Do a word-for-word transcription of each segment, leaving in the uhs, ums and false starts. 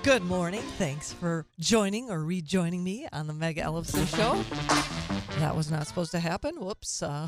Good morning. Thanks for joining or rejoining me on the Meg Ellefson Show. That was not supposed to happen. Whoops. Uh,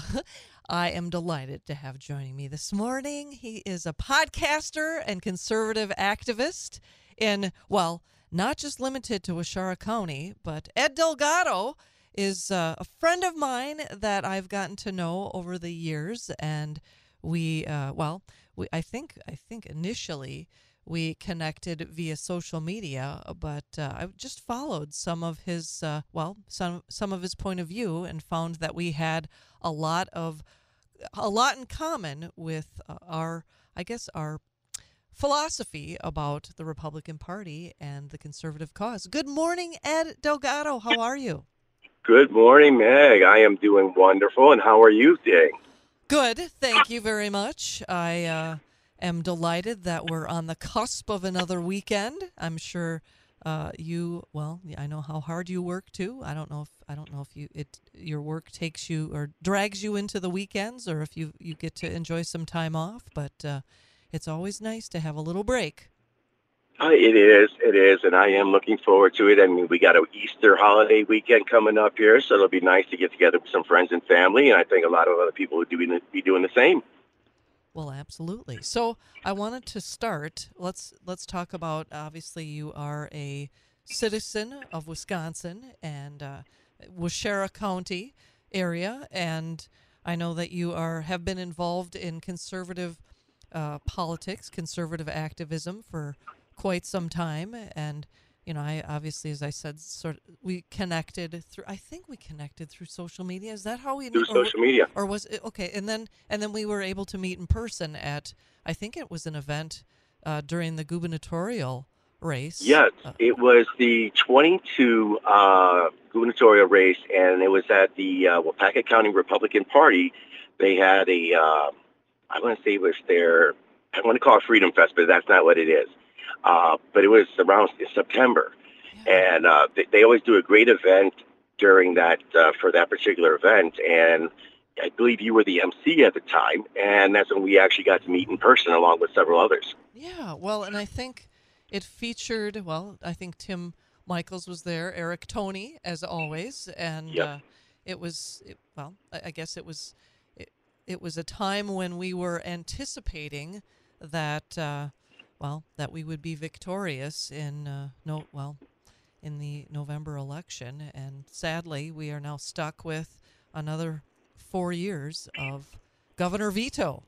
I am delighted to have joining me this morning. He is a podcaster and conservative activist in, well, not just limited to Waushara County, but Ed Delgado is uh, a friend of mine that I've gotten to know over the years. And we, uh, well, we, I think, I think initially we connected via social media, but uh, I just followed some of his, uh, well, some some of his point of view, and found that we had a lot of a lot in common with uh, our, I guess, our philosophy about the Republican Party and the conservative cause. Good morning, Ed Delgado. How are you? Good morning, Meg. I am doing wonderful, and how are you today? Good. Thank you very much. I. Uh, am delighted that we're on the cusp of another weekend. I'm sure uh, you, well, I know how hard you work too. I don't know if I don't know if you it your work takes you or drags you into the weekends, or if you you get to enjoy some time off. But uh, it's always nice to have a little break. Uh, it is, it is, and I am looking forward to it. I mean, we got an Easter holiday weekend coming up here, so it'll be nice to get together with some friends and family, and I think a lot of other people would do, be doing the same. Well, absolutely. So I wanted to start. Let's let's talk about. Obviously, you are a citizen of Wisconsin and uh, Waushara County area, and I know that you are have been involved in conservative uh, politics, conservative activism for quite some time. And you know, I obviously, as I said, sort of, we connected through. I think we connected through social media. Is that how we Through met, or social media. or was it okay? And then and then we were able to meet in person at. I think it was an event uh, during the gubernatorial race. Yes, Uh, it was the twenty-two uh, gubernatorial race, and it was at the uh, Waupaca County Republican Party. They had a, uh, I want to say it was their, I want to call it Freedom Fest, but that's not what it is. Uh, but it was around September, yeah. and uh, they, they always do a great event during that uh, for that particular event. And I believe you were the M C at the time, and that's when we actually got to meet in person along with several others. Yeah. Well, and I think it featured. Well, I think Tim Michaels was there, Eric Toney, as always, and Yep. uh, it was. It, well, I, I guess it was. It, it was a time when we were anticipating that. Uh, Well, that we would be victorious in uh, no well in the November election, and sadly, we are now stuck with another four years of Governor veto.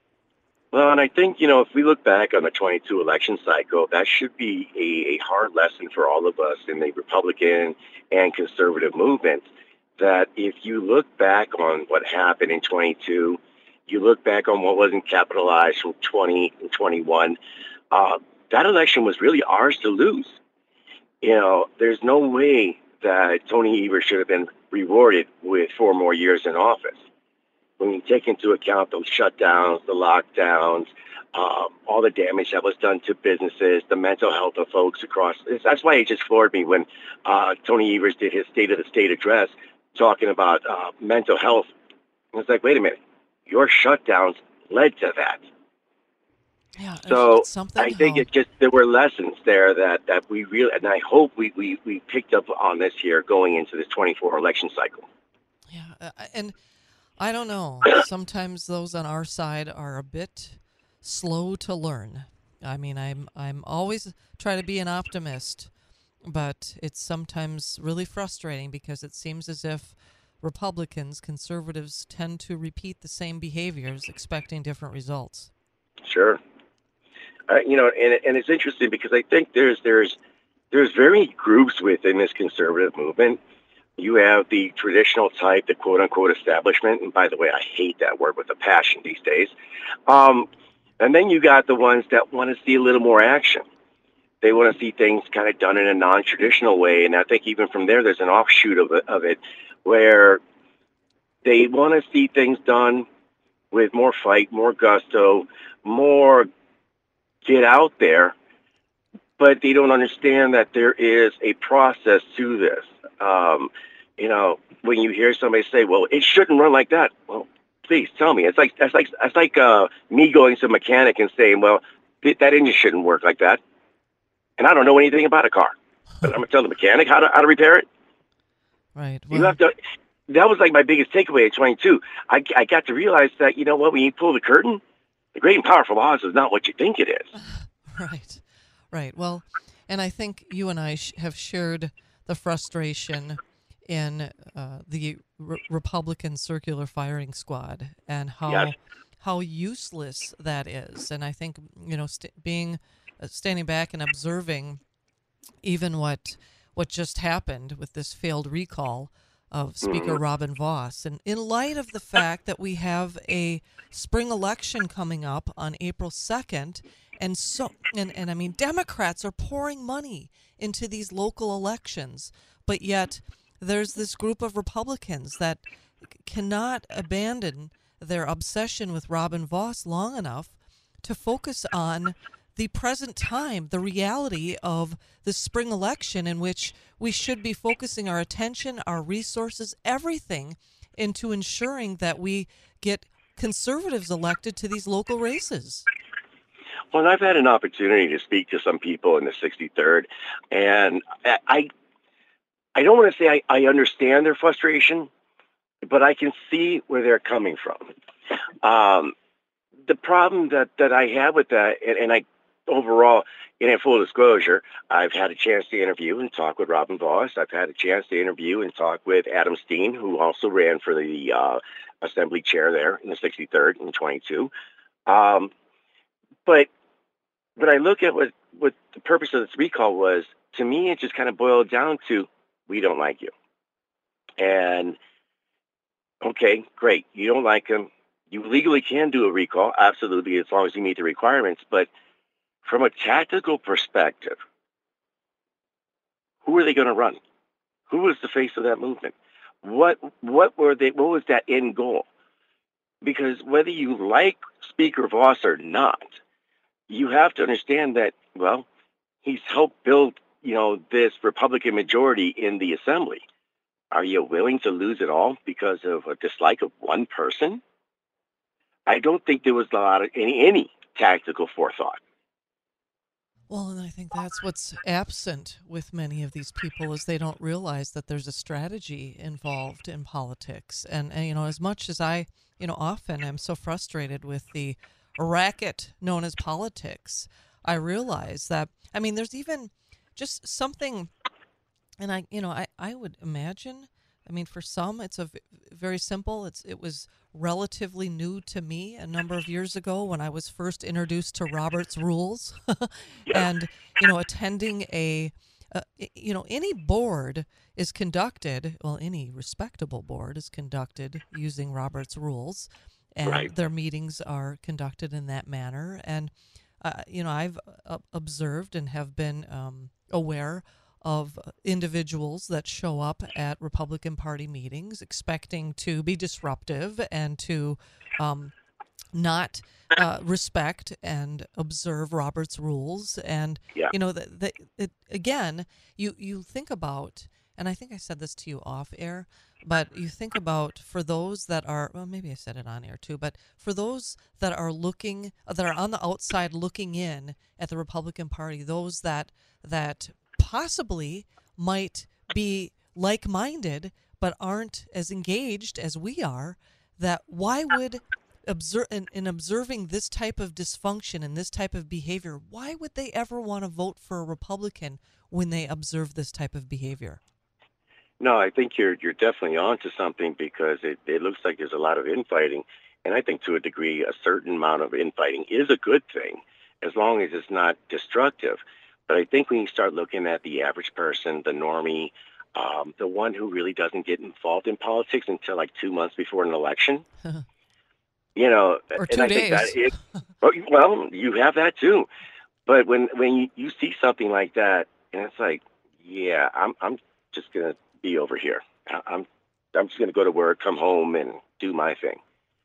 Well, and I think, you know, if we look back on the twenty-two election cycle, that should be a, a hard lesson for all of us in the Republican and conservative movements. That if you look back on what happened in twenty-two, you look back on what wasn't capitalized from twenty and twenty-one, uh, that election was really ours to lose. You know, there's no way that Tony Evers should have been rewarded with four more years in office. When you take into account those shutdowns, the lockdowns, um, all the damage that was done to businesses, the mental health of folks across. That's why it just floored me when uh, Tony Evers did his State of the State address talking about uh, mental health. It's like, wait a minute, your shutdowns led to that. Yeah, isn't it So something I think how? it just there were lessons there that, that we really, and I hope we, we, we picked up on this year going into this twenty-four election cycle. Yeah, uh, and I don't know. Sometimes those on our side are a bit slow to learn. I mean, I'm I'm always try to be an optimist, but it's sometimes really frustrating because it seems as if Republicans, conservatives tend to repeat the same behaviors, expecting different results. Sure. Uh, you know, and and it's interesting because I think there's there's there's very groups within this conservative movement. You have the traditional type, the quote unquote establishment, and by the way, I hate that word with a passion these days. Um, and then you got the ones that want to see a little more action. They want to see things kind of done in a non-traditional way, and I think even from there, there's an offshoot of it, of it where they want to see things done with more fight, more gusto, more get out there, but they don't understand that there is a process to this. Um, you know, when you hear somebody say, "Well, it shouldn't run like that," well, please tell me. It's like that's like that's like uh, me going to a mechanic and saying, "Well, th- that engine shouldn't work like that." and I don't know anything about a car. But I'm going to tell the mechanic how to how to repair it. Right. You Well, have to. That was like my biggest takeaway at twenty-two. I, I got to realize that, you know what, when you pull the curtain, the great and powerful Oz is not what you think it is. right. Right. Well, and I think you and I sh- have shared the frustration in uh, the re- Republican circular firing squad and how Yes. how useless that is. And I think, you know, st- being uh, standing back and observing even what what just happened with this failed recall of Speaker Mhm. Robin Voss, and in light of the fact that we have a spring election coming up on April second, and so and, and I mean Democrats are pouring money into these local elections, but yet there's this group of Republicans that cannot abandon their obsession with Robin Voss long enough to focus on the present time, the reality of the spring election, in which we should be focusing our attention, our resources, everything into ensuring that we get conservatives elected to these local races. Well, and I've had an opportunity to speak to some people in the sixty-third, and I I, I don't want to say I, I understand their frustration, but I can see where they're coming from. Um, the problem that, that I have with that, and, and I overall, in full disclosure, I've had a chance to interview and talk with Robin Voss. I've had a chance to interview and talk with Adam Steen, who also ran for the uh, assembly chair there in the sixty-third in twenty-two. Um, but but I look at what, what the purpose of this recall was. To me, it just kind of boiled down to, we don't like you. And, okay, great. You don't like him. You legally can do a recall, absolutely, as long as you meet the requirements. But from a tactical perspective, who are they going to run? Who was the face of that movement? What what were they? What was that end goal? Because whether you like Speaker Voss or not, you have to understand that, well, he's helped build, you know, this Republican majority in the assembly. Are you willing to lose it all because of a dislike of one person? I don't think there was a lot of any any tactical forethought. Well, and I think that's what's absent with many of these people is they don't realize that there's a strategy involved in politics. And, and you know, as much as I, you know, often am so frustrated with the racket known as politics, I realize that, I mean, there's even just something, and I, you know, I, I would imagine, I mean, for some, it's a v- very simple. It's it was relatively new to me a number of years ago when I was first introduced to Robert's Rules, Yes. and you know, attending a, uh, y- you know, any board is conducted. Well, any respectable board is conducted using Robert's Rules, and Right. their meetings are conducted in that manner. And uh, you know, I've uh, observed and have been um, aware of individuals that show up at Republican Party meetings expecting to be disruptive and to um, not uh, respect and observe Robert's rules. And, Yeah. you know, the, the, it, again, you, you think about, and I think I said this to you off air, but you think about for those that are, well, maybe I said it on air too, but for those that are looking, that are on the outside looking in at the Republican Party, those that, that possibly might be like-minded but aren't as engaged as we are, that why would observe in, in observing this type of dysfunction and this type of behavior, why would they ever want to vote for a Republican when they observe this type of behavior? No, I think you're you're definitely onto something because it, it looks like there's a lot of infighting, and I think to a degree a certain amount of infighting is a good thing as long as it's not destructive. But I think when you start looking at the average person, the normie, um, the one who really doesn't get involved in politics until like two months before an election, you know, Or and two I think that days. it, well, you have that too. But when when you, you see something like that, and it's like, yeah, I'm I'm just gonna be over here. I- I'm I'm just gonna go to work, come home, and do my thing.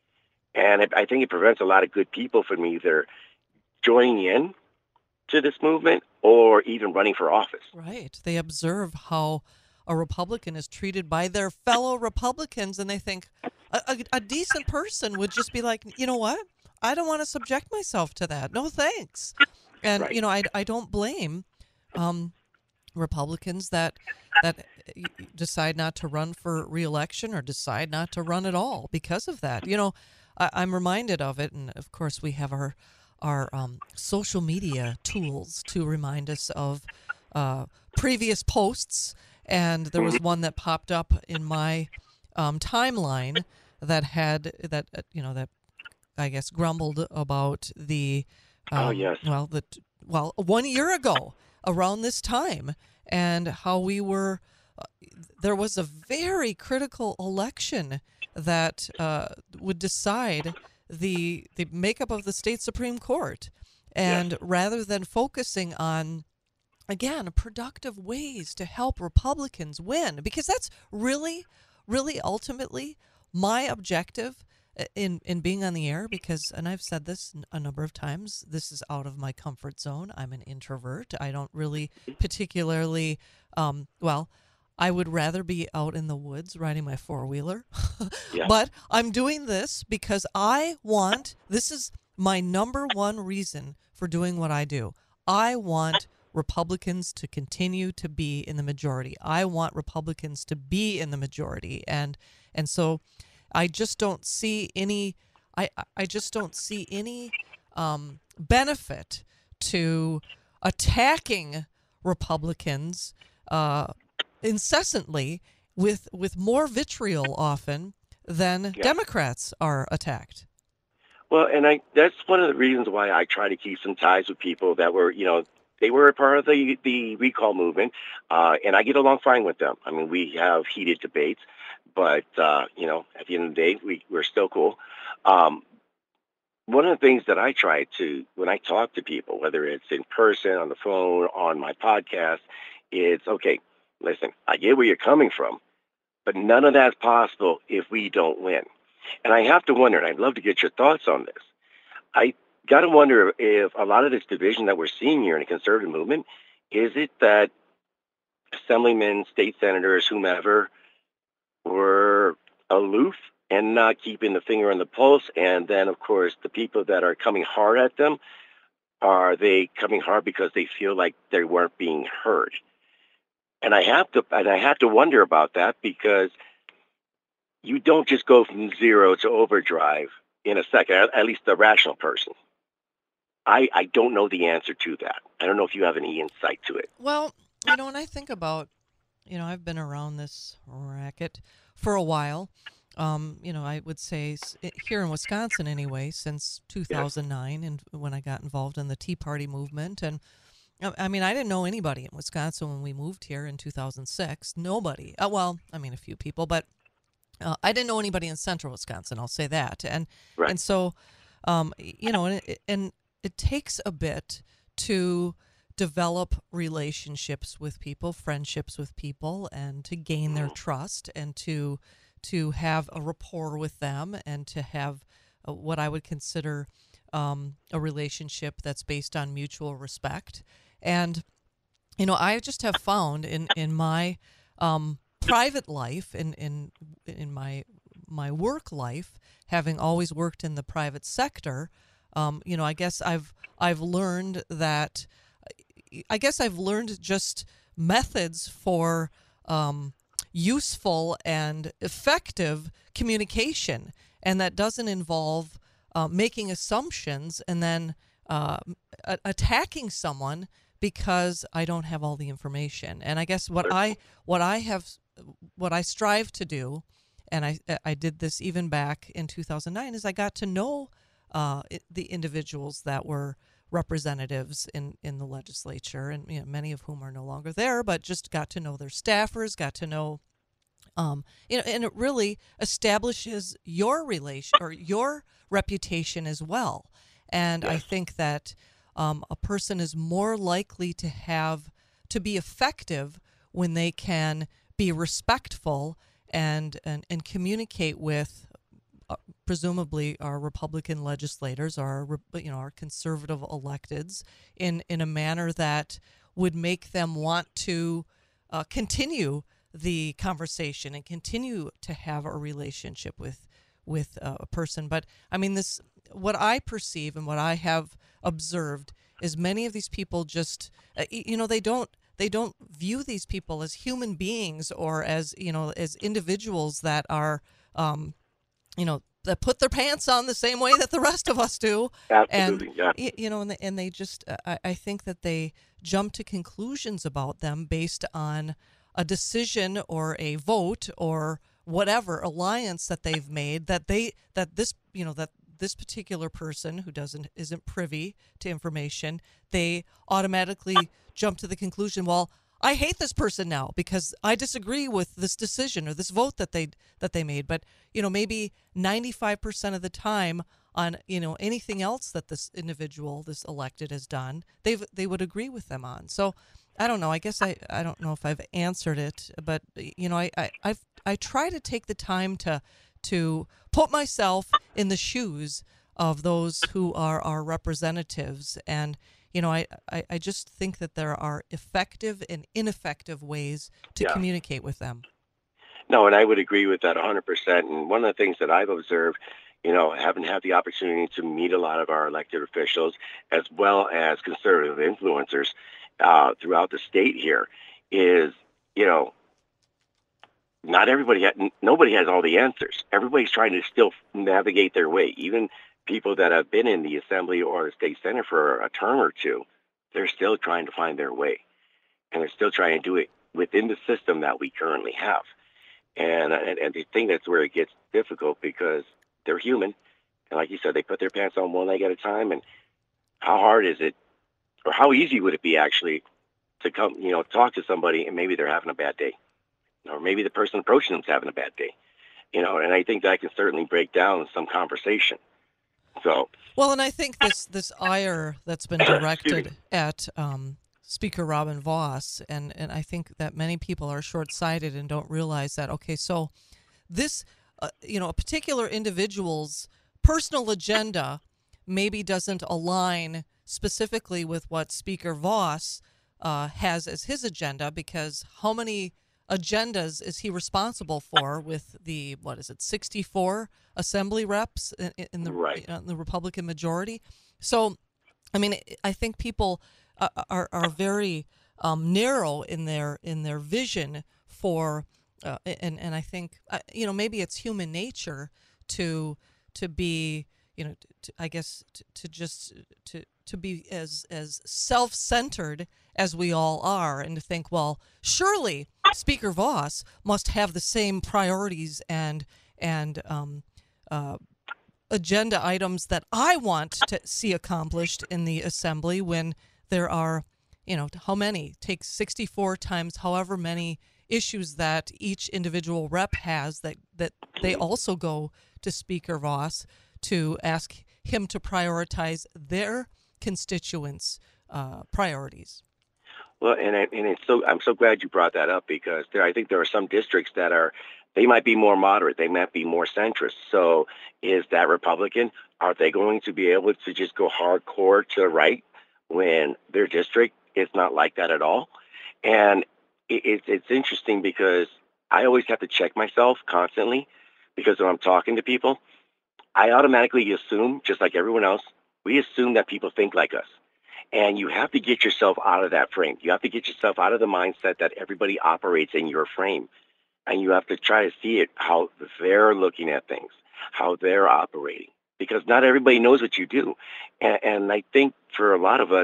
And it, I think it prevents a lot of good people from either joining in to this movement or even running for office. Right. They observe how a Republican is treated by their fellow Republicans, and they think a, a, a decent person would just be like, you know what? I don't want to subject myself to that. No thanks. And, Right. you know, I, I don't blame um, Republicans that that decide not to run for reelection or decide not to run at all because of that. You know, I, I'm reminded of it, and of course we have our our um, social media tools to remind us of uh, previous posts. And there was one that popped up in my um, timeline that had that uh, you know that I guess grumbled about the um, Oh, yes. well the well one year ago around this time, and how we were uh, there was a very critical election that uh, would decide the the makeup of the state Supreme Court, and Yes. rather than focusing on again productive ways to help Republicans win, because that's really really ultimately my objective in in being on the air, because, and I've said this a number of times, this is out of my comfort zone. I'm an introvert. I don't really particularly um well I would rather be out in the woods riding my four-wheeler. Yeah. But I'm doing this because I want, this is my number one reason for doing what I do. I want Republicans to continue to be in the majority. I want Republicans to be in the majority. And and so I just don't see any I, I just don't see any um, benefit to attacking Republicans uh, incessantly with with more vitriol often than Yeah. Democrats are attacked. Well, and I that's one of the reasons why I try to keep some ties with people that were, you know, they were a part of the the recall movement, uh, and I get along fine with them. I mean, we have heated debates, but uh, you know, at the end of the day, we we're still cool. Um, one of the things that I try to when I talk to people, whether it's in person, on the phone, on my podcast, it's okay. Listen, I get where you're coming from, but none of that's possible if we don't win. And I have to wonder, and I'd love to get your thoughts on this. I got to wonder if a lot of this division that we're seeing here in the conservative movement, is it that assemblymen, state senators, whomever, were aloof and not keeping the finger on the pulse? And then, of course, the people that are coming hard at them, are they coming hard because they feel like they weren't being heard? And I have to, and I have to wonder about that, because you don't just go from zero to overdrive in a second, at at least the rational person. I, I don't know the answer to that. I don't know if you have any insight to it. Well, you know, when I think about, you know, I've been around this racket for a while. Um, you know, I would say s- i- here in Wisconsin anyway, since two thousand nine, and when I got involved in the Tea Party movement. And I I mean, I didn't know anybody in Wisconsin when we moved here in two thousand six. Nobody. Uh, well, I mean, a few people, but uh, I didn't know anybody in central Wisconsin. I'll say that. And Right. and so, um, y- you know, and it, and it takes a bit to develop relationships with people, friendships with people, and to gain their trust, and to to have a rapport with them, and to have uh, what I would consider um, a relationship that's based on mutual respect. And you know, I just have found in in my um, private life, in in in my my work life, having always worked in the private sector, um, you know, I guess I've I've learned that I guess I've learned just methods for um, useful and effective communication, and that doesn't involve uh, making assumptions and then uh, a- attacking someone because I don't have all the information. And I guess what I what I have what I strive to do, and I I did this even back in two thousand nine, is I got to know uh, it, the individuals that were representatives in, in the legislature, and you know, many of whom are no longer there, but just got to know their staffers, got to know, um, you know, and it really establishes your relation or your reputation as well. And I Yes. think that um, a person is more likely to have to be effective when they can be respectful and and, and communicate with uh, presumably our Republican legislators, our Re- you know our conservative electeds, in in a manner that would make them want to uh, continue the conversation and continue to have a relationship with with uh, a person. But I mean, this what I perceive and what I have observed is many of these people just, uh, y- you know, they don't they don't view these people as human beings or as, you know, as individuals that are, um, you know, that put their pants on the same way that the rest of us do. And, Absolutely, yeah. y- you know, and they, and they just, uh, I, I think that they jump to conclusions about them based on a decision or a vote or whatever alliance that they've made that they, that this, you know, that this particular person who doesn't, isn't privy to information, they automatically jump to the conclusion, well, I hate this person now because I disagree with this decision or this vote that they that they made. But, you know, maybe ninety-five percent of the time on, you know, anything else that this individual, this elected has done, they've they would agree with them on. So I don't know. I guess I, I don't know if I've answered it, but, you know, I, I I've I try to take the time to to put myself in the shoes of those who are our representatives. And you know, I, I, I just think that there are effective and ineffective ways to Yeah. communicate with them. No, and I would agree with that one hundred percent. And one of the things that I've observed, you know, having had the opportunity to meet a lot of our elected officials as well as conservative influencers uh, throughout the state here is, you know, not everybody, ha- nobody has all the answers. Everybody's trying to still navigate their way. Even people that have been in the assembly or the state senate for a term or two, they're still trying to find their way, and they're still trying to do it within the system that we currently have. And and, and I think that's where it gets difficult because they're human, and like you said, they put their pants on one leg at a time. And how hard is it, or how easy would it be actually to come, you know, talk to somebody and maybe they're having a bad day, or maybe the person approaching them's having a bad day, you know? And I think that can certainly break down some conversation. So, well, and I think this this ire that's been directed at um, Speaker Robin Vos, and, and I think that many people are short-sighted and don't realize that, okay, so this, uh, you know, a particular individual's personal agenda maybe doesn't align specifically with what Speaker Vos uh, has as his agenda, because how many agendas is he responsible for with the, what is it, sixty-four assembly reps in, in the right. in the Republican majority? So, I mean, I think people uh, are are very um, narrow in their in their vision for, uh, and and I think uh, you know, maybe it's human nature to to be, you know, to, I guess to, to just to to be as as self-centered as we all are, and to think, well, surely Speaker Vos must have the same priorities and and um, uh, agenda items that I want to see accomplished in the assembly, when there are, you know, how many? Take sixty-four times however many issues that each individual rep has, that, that they also go to Speaker Vos to ask him to prioritize their constituents' uh, priorities. Well, and I, and it's so I'm so glad you brought that up, because there I think there are some districts that are, they might be more moderate, they might be more centrist. So is that Republican? Are they going to be able to just go hardcore to the right when their district is not like that at all? And it, it's it's interesting because I always have to check myself constantly, because when I'm talking to people, I automatically assume, just like everyone else, we assume that people think like us. And you have to get yourself out of that frame. You have to get yourself out of the mindset that everybody operates in your frame. And you have to try to see it how they're looking at things, how they're operating, because not everybody knows what you do. And, and I think for a lot of us,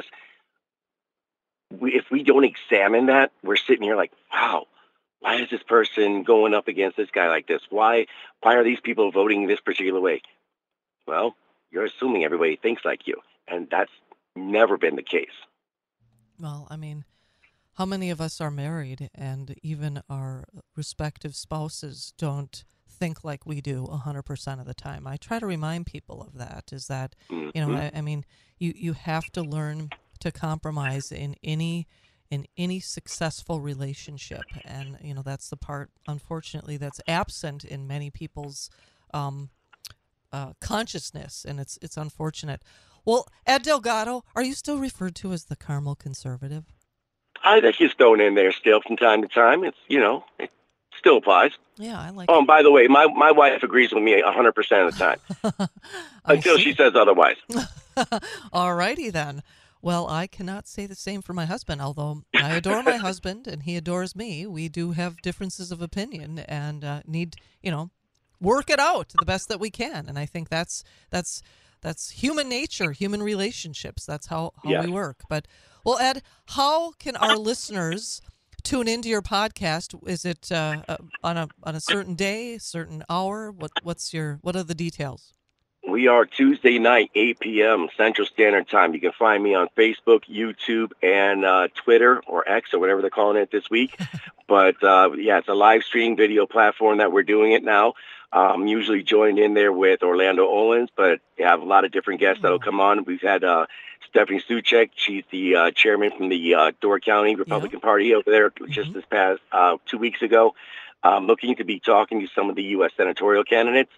we, if we don't examine that, we're sitting here like, wow, why is this person going up against this guy like this? Why, why are these people voting this particular way? Well, you're assuming everybody thinks like you, and that's never been the case. Well, I mean, how many of us are married and even our respective spouses don't think like we do one hundred percent of the time? I try to remind people of that, is that, Mm-hmm. you know, I, I mean, you, you have to learn to compromise in any in any successful relationship. And, you know, that's the part, unfortunately, that's absent in many people's um, uh, consciousness, and it's it's unfortunate. Well, Ed Delgado, are you still referred to as the Carmel conservative? I think he's thrown in there still from time to time. It's, you know, it still applies. Yeah, I like Oh, it. and by the way, my, my wife agrees with me one hundred percent of the time, until see. she says otherwise. All righty then. Well, I cannot say the same for my husband, although I adore my husband and he adores me. We do have differences of opinion and uh, need, you know, work it out the best that we can. And I think that's that's that's human nature, human relationships. That's how, how Yes. we work. But, well, Ed, how can our listeners tune into your podcast? Is it uh, uh, on a on a certain day, certain hour? What what's your what are the details? We are Tuesday night, eight p.m. Central Standard Time. You can find me on Facebook, YouTube, and uh, Twitter or X or whatever they're calling it this week. But, uh, yeah, it's a live stream video platform that we're doing it now. I'm usually joined in there with Orlando Owens, but we have a lot of different guests that'll come on. We've had uh, Stephanie Suchek. She's the uh, chairman from the uh, Door County Republican yeah. Party over there just mm-hmm. this past uh, two weeks ago. I'm looking to be talking to some of the U S senatorial candidates.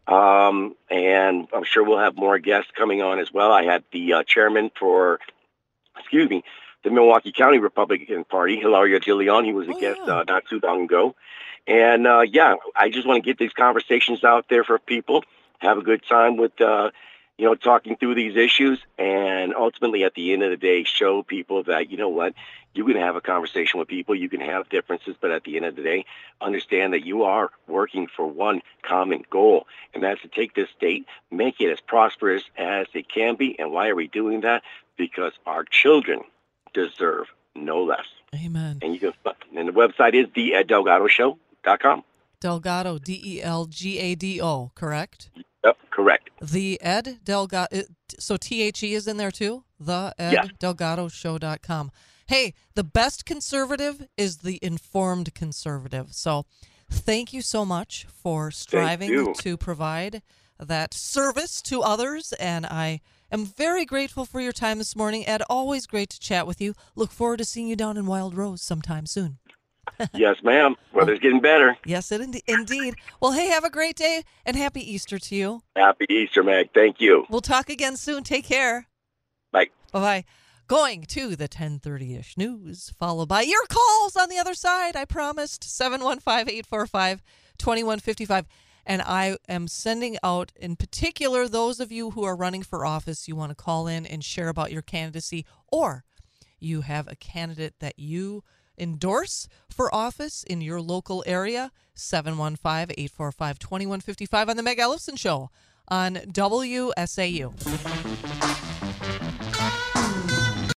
Um, and I'm sure we'll have more guests coming on as well. I had the uh, chairman for, excuse me, the Milwaukee County Republican Party, Hilario De Leon. He was a oh, guest yeah. uh, not too long ago. And, uh, yeah, I just want to get these conversations out there for people, have a good time with, uh, you know, talking through these issues, and ultimately at the end of the day, show people that, you know what, you can have a conversation with people, you can have differences, but at the end of the day, understand that you are working for one common goal, and that's to take this state, make it as prosperous as it can be. And why are we doing that? Because our children deserve no less. Amen. And you can, and the website is the ed delgado show dot com. Delgado, D E L G A D O, correct? Yep, correct. The Ed Delgado, so T H E is in there too? The Ed yes. Delgado Show dot com. Hey, the best conservative is the informed conservative. So thank you so much for striving to provide that service to others. And I am very grateful for your time this morning. Ed, always great to chat with you. Look forward to seeing you down in Wild Rose sometime soon. Yes, ma'am. Weather's getting better. Yes, it ind- indeed. Well, hey, have a great day and happy Easter to you. Happy Easter, Meg. Thank you. We'll talk again soon. Take care. Bye. Bye-bye. Going to the ten thirty-ish news, followed by your calls on the other side. I promised seven one five, eight four five, two one five five. And I am sending out, in particular, those of you who are running for office, you want to call in and share about your candidacy, or you have a candidate that you endorse for office in your local area, seven one five, eight four five, two one five five on the Meg Ellefson Show on W S A U.